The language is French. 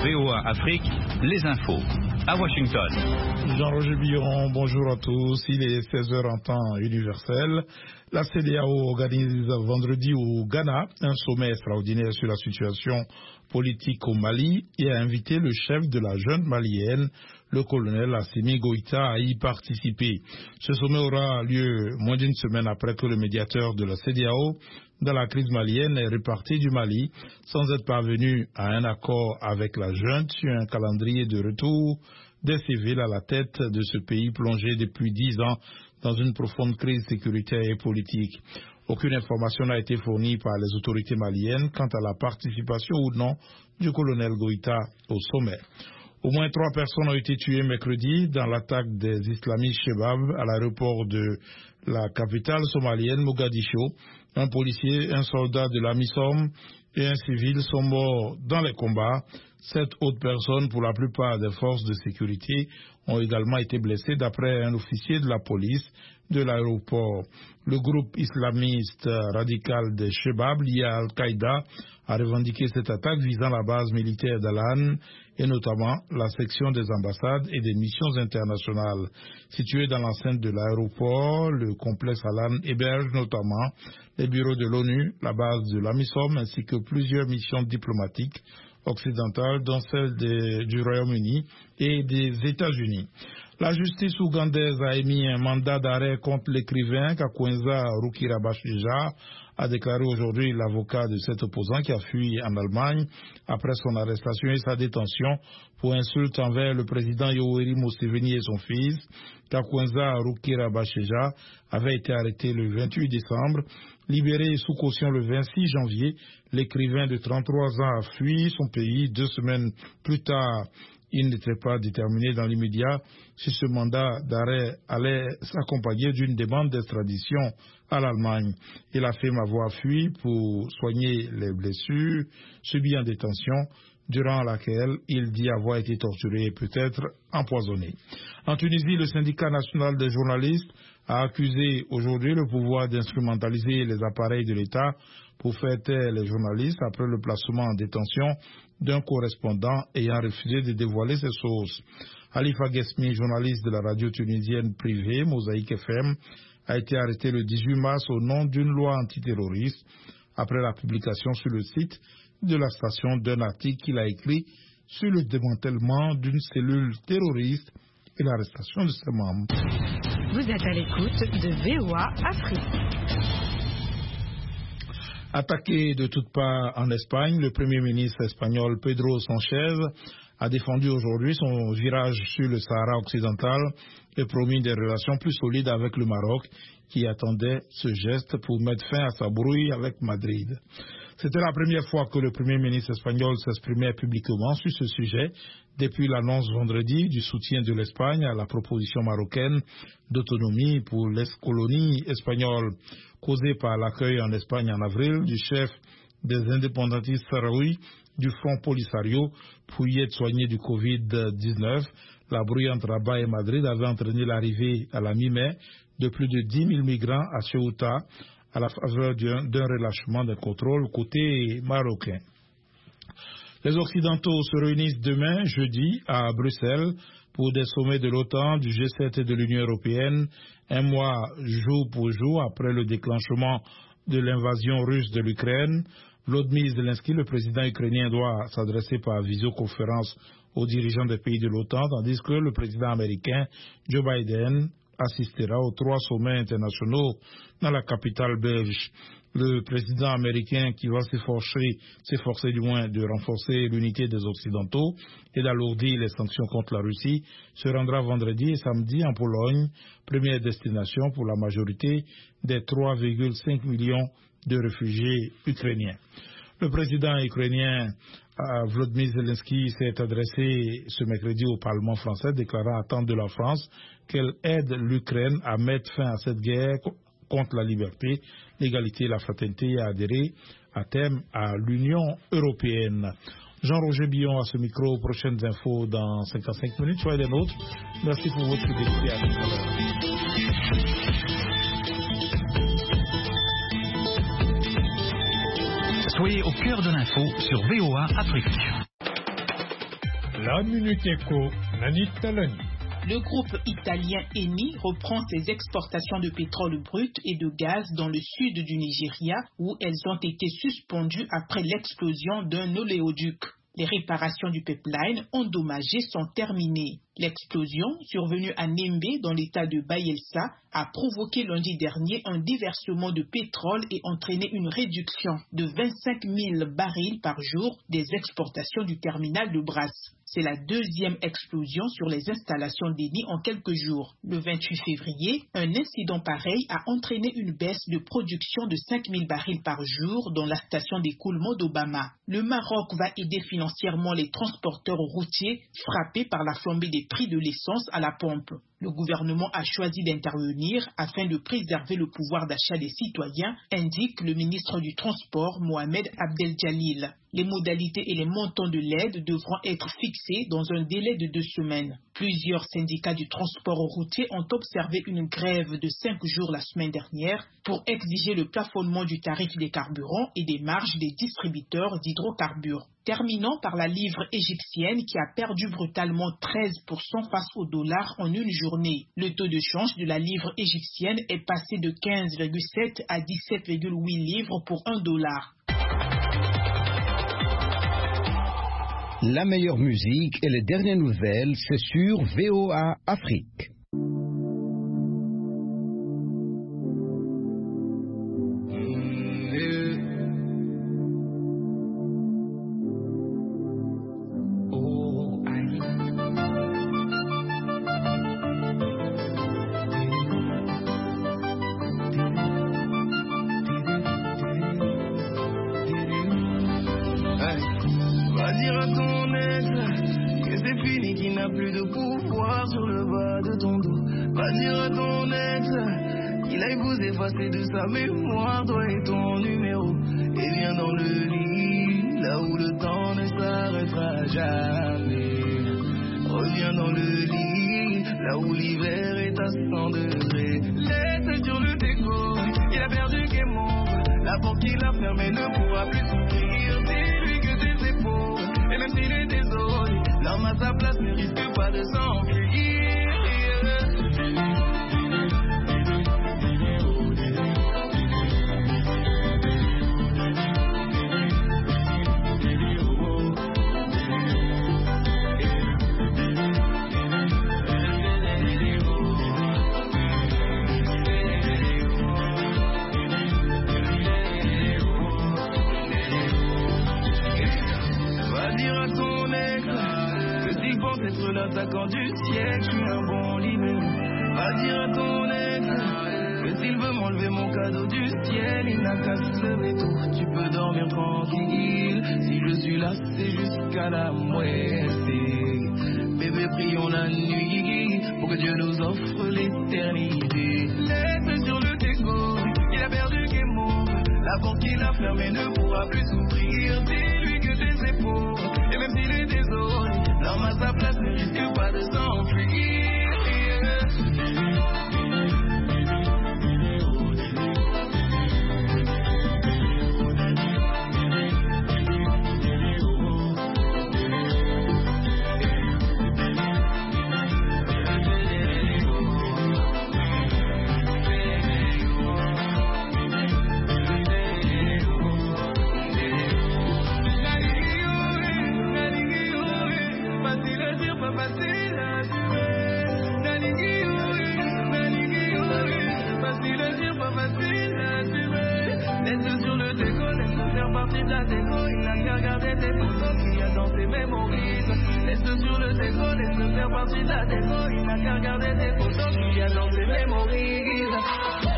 VOA Afrique, les infos. À Washington. Jean-Roger Billon, bonjour à tous. Il est 16h en temps universel. La CEDEAO organise vendredi au Ghana un sommet extraordinaire sur la situation politique au Mali et a invité le chef de la junte malienne, le colonel Assimi Goïta, à y participer. Ce sommet aura lieu moins d'une semaine après que le médiateur de la CEDEAO dans la crise malienne est reparti du Mali sans être parvenu à un accord avec la junte sur un calendrier de retour des civils à la tête de ce pays plongé depuis 10 ans dans une profonde crise sécuritaire et politique. Aucune information n'a été fournie par les autorités maliennes quant à la participation ou non du colonel Goïta au sommet. Au moins 3 personnes ont été tuées mercredi dans l'attaque des islamistes Chebab à l'aéroport de la capitale somalienne, Mogadiscio. Un policier, un soldat de la MISOM et un civil sont morts dans les combats. 7 autres personnes, pour la plupart des forces de sécurité, ont également été blessées d'après un officier de la police de l'aéroport. Le groupe islamiste radical des Chebab, lié à Al-Qaïda, a revendiqué cette attaque visant la base militaire d'Alan et notamment la section des ambassades et des missions internationales. Situé dans l'enceinte de l'aéroport, le complexe Alan héberge notamment les bureaux de l'ONU, la base de l'AMISOM ainsi que plusieurs missions diplomatiques occidentales, dont celle du Royaume-Uni et des États-Unis. La justice ougandaise a émis un mandat d'arrêt contre l'écrivain Kakwenza Rukirabashija, a déclaré aujourd'hui l'avocat de cet opposant qui a fui en Allemagne après son arrestation et sa détention pour insulte envers le président Yoweri Museveni et son fils. Kakwenza Rukirabashija avait été arrêté le 28 décembre. Libéré sous caution le 26 janvier, l'écrivain de 33 ans a fui son pays 2 semaines plus tard. Il n'était pas déterminé dans l'immédiat si ce mandat d'arrêt allait s'accompagner d'une demande d'extradition à l'Allemagne. Il affirme avoir fui pour soigner les blessures subies en détention, durant laquelle il dit avoir été torturé et peut-être empoisonné. En Tunisie, le syndicat national des journalistes a accusé aujourd'hui le pouvoir d'instrumentaliser les appareils de l'État pour faire taire les journalistes après le placement en détention d'un correspondant ayant refusé de dévoiler ses sources. Alifa Gesmi, journaliste de la radio tunisienne privée Mosaïque FM, a été arrêté le 18 mars au nom d'une loi antiterroriste après la publication sur le site de la station d'un article qu'il a écrit sur le démantèlement d'une cellule terroriste et l'arrestation de ses membres. Vous êtes à l'écoute de VOA Afrique. Attaqué de toutes parts en Espagne, le Premier ministre espagnol Pedro Sánchez a défendu aujourd'hui son virage sur le Sahara occidental et promis des relations plus solides avec le Maroc, qui attendait ce geste pour mettre fin à sa brouille avec Madrid. C'était la première fois que le Premier ministre espagnol s'exprimait publiquement sur ce sujet depuis l'annonce vendredi du soutien de l'Espagne à la proposition marocaine d'autonomie pour l'ex-colonie espagnole, causée par l'accueil en Espagne en avril du chef des indépendantistes sahraouis du Front Polisario pour y être soigné du Covid-19. La brouille entre Rabat et Madrid avait entraîné l'arrivée à la mi-mai de plus de 10 000 migrants à Ceuta à la faveur d'un relâchement des contrôles côté marocain. Les Occidentaux se réunissent demain, jeudi, à Bruxelles pour des sommets de l'OTAN, du G7 et de l'Union européenne, un mois jour pour jour après le déclenchement de l'invasion russe de l'Ukraine. Volodymyr Zelensky, le président ukrainien, doit s'adresser par visioconférence aux dirigeants des pays de l'OTAN, tandis que le président américain Joe Biden assistera aux 3 sommets internationaux dans la capitale belge. Le président américain qui va s'efforcer du moins de renforcer l'unité des Occidentaux et d'alourdir les sanctions contre la Russie se rendra vendredi et samedi en Pologne, première destination pour la majorité des 3,5 millions de réfugiés ukrainiens. Le président ukrainien Volodymyr Zelensky s'est adressé ce mercredi au Parlement français, déclarant attendre de la France qu'elle aide l'Ukraine à mettre fin à cette guerre contre la liberté, l'égalité et la fraternité et à adhérer à terme à l'Union européenne. Jean-Roger Billon à ce micro, prochaines infos dans 55 minutes. Soyez des nôtres. Merci pour votre fidélité. À tout à l'heure. Soyez au cœur de l'info sur VOA Afrique. La Minute Éco, Nani Talani. Le groupe italien Eni reprend ses exportations de pétrole brut et de gaz dans le sud du Nigeria où elles ont été suspendues après l'explosion d'un oléoduc. Les réparations du pipeline endommagé sont terminées. L'explosion, survenue à Nembe dans l'état de Bayelsa, a provoqué lundi dernier un déversement de pétrole et entraîné une réduction de 25 000 barils par jour des exportations du terminal de Brasse. C'est la deuxième explosion sur les installations d'Eni en quelques jours. Le 28 février, un incident pareil a entraîné une baisse de production de 5 000 barils par jour dans la station d'écoulement d'Obama. Le Maroc va aider financièrement les transporteurs routiers frappés par la flambée des prix de l'essence à la pompe. Le gouvernement a choisi d'intervenir afin de préserver le pouvoir d'achat des citoyens, indique le ministre du Transport Mohamed Abdel-Jalil. Les modalités et les montants de l'aide devront être fixés dans un délai de 2 semaines. Plusieurs syndicats du transport routier ont observé une grève de 5 jours la semaine dernière pour exiger le plafonnement du tarif des carburants et des marges des distributeurs d'hydrocarbures. Terminant par la livre égyptienne qui a perdu brutalement 13% face au dollar en une journée. Le taux de change de la livre égyptienne est passé de 15,7 à 17,8 livres pour $1. La meilleure musique et les dernières nouvelles, c'est sur VOA Afrique. De sa mémoire, toi et ton numéro. Et viens dans le lit, là où le temps ne s'arrêtera jamais. Reviens dans le lit, là où l'hiver est à 100 degrés. Laisse sur le déco, il a perdu qu'est mort. La porte qu'il a fermée ne pourra plus s'ouvrir. Dis-lui que tes épaules, et même s'il est désolé, l'homme à sa place ne risque pas de s'enfuir. L'attaquant du siècle, je suis un bon libéré. Va dire à ton ex que s'il veut m'enlever mon cadeau du ciel, il n'a qu'à se lever tôt. Tu peux dormir tranquille. Si je suis là, c'est jusqu'à la muerte. Bébé, prions la nuit pour que Dieu nous offre l'éternité. Laisse sur le déco, il a perdu qu'est mort. La porte qu'il a fermée ne pourra plus s'ouvrir. Dis-lui que tes épaules, et même s'il est désolé, l'homme à sa place ne risque pas de s'enfuir. Il n'a qu'à regarder tes photos qu'il y a dans ses mémories. Laisse sur le déco, laisse faire partie de la déco. Il n'a qu'à regarder tes photos qu'il y a dans ses mémories.